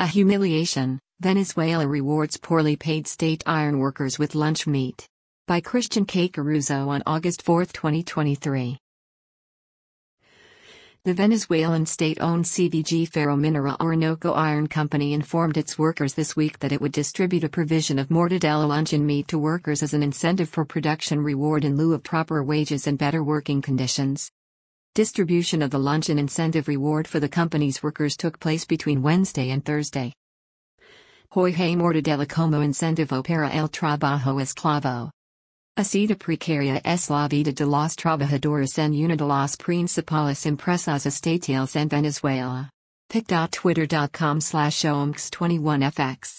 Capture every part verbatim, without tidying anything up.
A humiliation, Venezuela rewards poorly paid state iron workers with lunch meat. By Christian K. Caruso on August fourth, twenty twenty-three. The Venezuelan state-owned C V G Ferromineral Orinoco Iron Company informed its workers this week that it would distribute a provision of mortadella luncheon meat to workers as an incentive for production reward in lieu of proper wages and better working conditions. Distribution of the luncheon incentive reward for the company's workers took place between Wednesday and Thursday. Hoy hay mortadella como incentivo para el trabajo esclavo. Así de precaria es la vida de los trabajadores en una de las principales empresas estatales en Venezuela. pic.twitter.com slash omx21fx.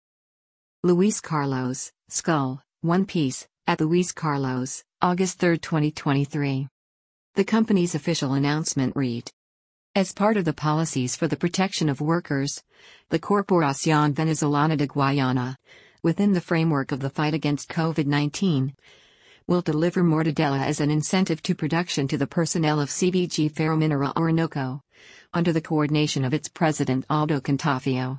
Luis Carlos, Skull, One Piece, at Luis Carlos, August third, twenty twenty-three. The company's official announcement read: as part of the policies for the protection of workers, the Corporación Venezolana de Guayana, within the framework of the fight against COVID nineteen, will deliver mortadella as an incentive to production to the personnel of C V G Ferromineral Orinoco, under the coordination of its president Aldo Cantafio.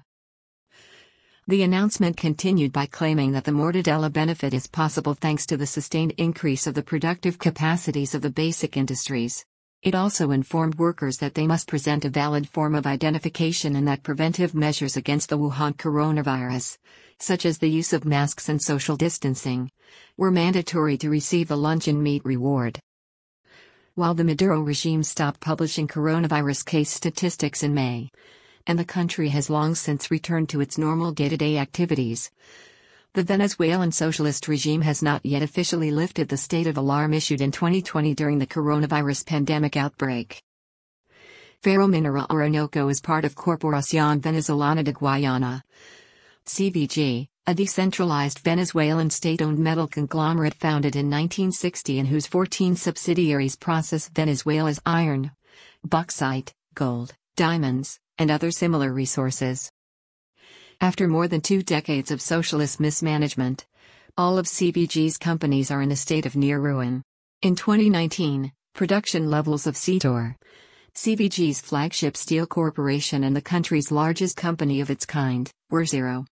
The announcement continued by claiming that the mortadella benefit is possible thanks to the sustained increase of the productive capacities of the basic industries. It also informed workers that they must present a valid form of identification and that preventive measures against the Wuhan coronavirus, such as the use of masks and social distancing, were mandatory to receive the luncheon meat reward. While the Maduro regime stopped publishing coronavirus case statistics in May, and the country has long since returned to its normal day-to-day activities, the Venezuelan socialist regime has not yet officially lifted the state of alarm issued in twenty twenty during the coronavirus pandemic outbreak. Ferromineral Orinoco is part of Corporación Venezolana de Guayana, C V G, a decentralized Venezuelan state-owned metal conglomerate founded in nineteen sixty and whose fourteen subsidiaries process Venezuela's iron, bauxite, gold, diamonds, and other similar resources. After more than two decades of socialist mismanagement, all of C V G's companies are in a state of near ruin. In twenty nineteen, production levels of Cetor, C V G's flagship steel corporation and the country's largest company of its kind, were zero.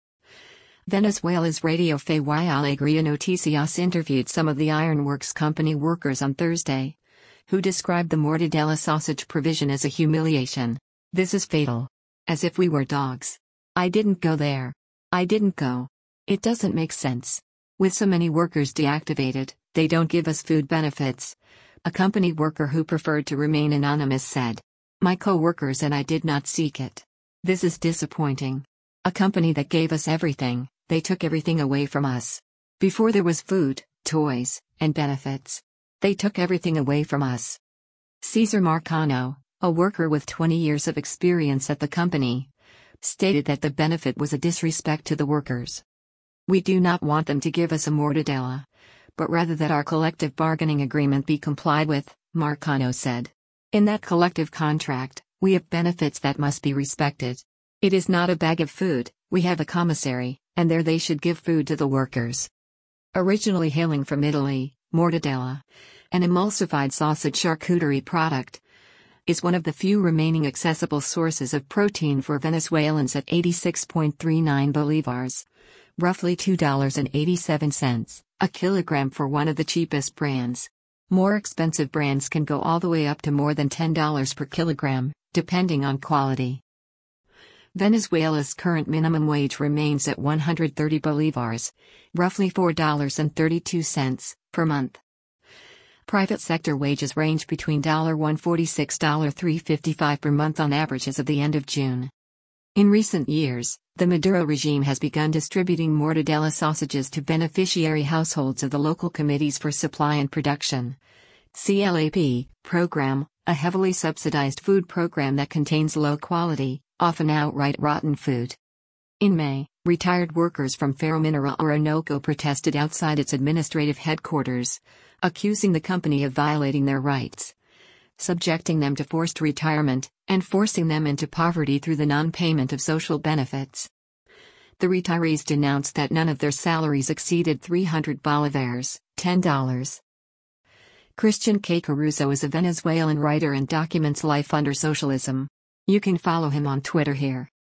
Venezuela's Radio Fe y Alegría Noticias interviewed some of the ironworks company workers on Thursday, who described the mortadella sausage provision as a humiliation. This is fatal. As if we were dogs. I didn't go there. I didn't go. It doesn't make sense. With so many workers deactivated, they don't give us food benefits. A company worker who preferred to remain anonymous said. My co-workers and I did not seek it. This is disappointing. A company that gave us everything, they took everything away from us. Before there was food, toys, and benefits. They took everything away from us. Cesar Marcano, a worker with twenty years of experience at the company, stated that the benefit was a disrespect to the workers. We do not want them to give us a mortadella, but rather that our collective bargaining agreement be complied with, Marcano said. In that collective contract, we have benefits that must be respected. It is not a bag of food, we have a commissary, and there they should give food to the workers. Originally hailing from Italy, mortadella, an emulsified sausage charcuterie product, is one of the few remaining accessible sources of protein for Venezuelans at eighty-six point three nine bolivars, roughly two dollars and eighty-seven cents, a kilogram for one of the cheapest brands. More expensive brands can go all the way up to more than ten dollars per kilogram, depending on quality. Venezuela's current minimum wage remains at one hundred thirty bolivars, roughly four dollars and thirty-two cents, per month. Private sector wages range between one hundred forty-six to three hundred fifty-five per month on average as of the end of June. In recent years, the Maduro regime has begun distributing mortadella sausages to beneficiary households of the local Committees for Supply and Production C L A P program, a heavily subsidized food program that contains low-quality, often outright rotten food. In May, retired workers from Ferromineral Orinoco protested outside its administrative headquarters, accusing the company of violating their rights, subjecting them to forced retirement, and forcing them into poverty through the non-payment of social benefits. The retirees denounced that none of their salaries exceeded three hundred bolivars, ten dollars. Christian K. Caruso is a Venezuelan writer and documents life under socialism. You can follow him on Twitter here.